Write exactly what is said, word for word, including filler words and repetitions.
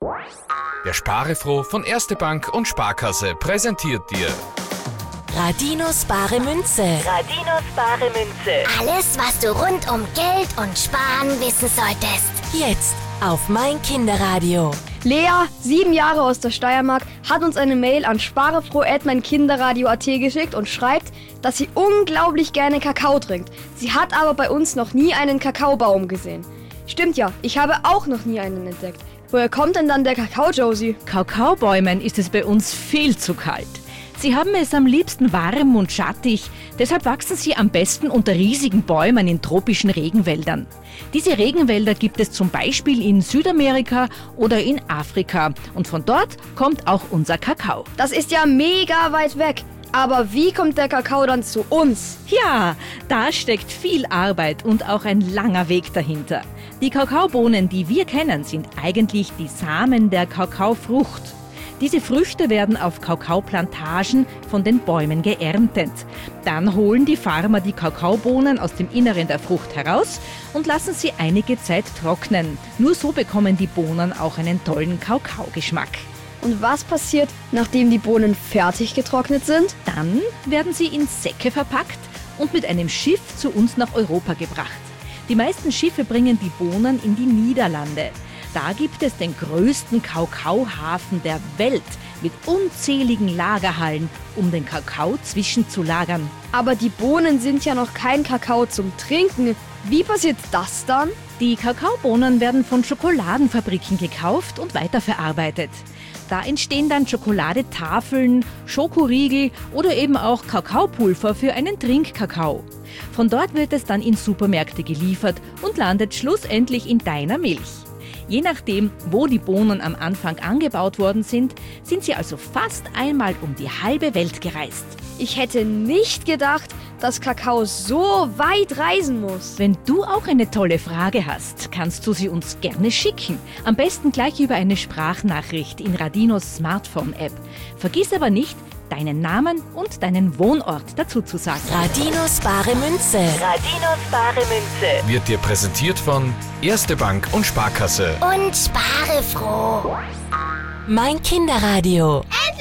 Der Sparefroh von Erste Bank und Sparkasse präsentiert dir Radinos bare Münze. Radinos bare Münze. Alles, was du rund um Geld und Sparen wissen solltest. Jetzt auf mein Kinderradio. Lea, sieben Jahre aus der Steiermark, hat uns eine Mail an sparefroh at meinkinderradio punkt at geschickt und schreibt, dass sie unglaublich gerne Kakao trinkt. Sie hat aber bei uns noch nie einen Kakaobaum gesehen. Stimmt ja, ich habe auch noch nie einen entdeckt. Woher kommt denn dann der Kakao, Josie? Kakaobäumen ist es bei uns viel zu kalt. Sie haben es am liebsten warm und schattig, deshalb wachsen sie am besten unter riesigen Bäumen in tropischen Regenwäldern. Diese Regenwälder gibt es zum Beispiel in Südamerika oder in Afrika und von dort kommt auch unser Kakao. Das ist ja mega weit weg. Aber wie kommt der Kakao dann zu uns? Ja, da steckt viel Arbeit und auch ein langer Weg dahinter. Die Kakaobohnen, die wir kennen, sind eigentlich die Samen der Kakaofrucht. Diese Früchte werden auf Kakaoplantagen von den Bäumen geerntet. Dann holen die Farmer die Kakaobohnen aus dem Inneren der Frucht heraus und lassen sie einige Zeit trocknen. Nur so bekommen die Bohnen auch einen tollen Kakaogeschmack. Und was passiert, nachdem die Bohnen fertig getrocknet sind? Dann werden sie in Säcke verpackt und mit einem Schiff zu uns nach Europa gebracht. Die meisten Schiffe bringen die Bohnen in die Niederlande. Da gibt es den größten Kakaohafen der Welt mit unzähligen Lagerhallen, um den Kakao zwischenzulagern. Aber die Bohnen sind ja noch kein Kakao zum Trinken. Wie passiert das dann? Die Kakaobohnen werden von Schokoladenfabriken gekauft und weiterverarbeitet. Da entstehen dann Schokoladetafeln, Schokoriegel oder eben auch Kakaopulver für einen Trinkkakao. Von dort wird es dann in Supermärkte geliefert und landet schlussendlich in deiner Milch. Je nachdem, wo die Bohnen am Anfang angebaut worden sind, sind sie also fast einmal um die halbe Welt gereist. Ich hätte nicht gedacht, dass Kakao so weit reisen muss. Wenn du auch eine tolle Frage hast, kannst du sie uns gerne schicken. Am besten gleich über eine Sprachnachricht in Radinos Smartphone-App. Vergiss aber nicht, deinen Namen und deinen Wohnort dazu zu sagen. Radinos bare Münze. Radinos bare Münze. Wird dir präsentiert von Erste Bank und Sparkasse. Und sparefroh. Mein Kinderradio. Endlich!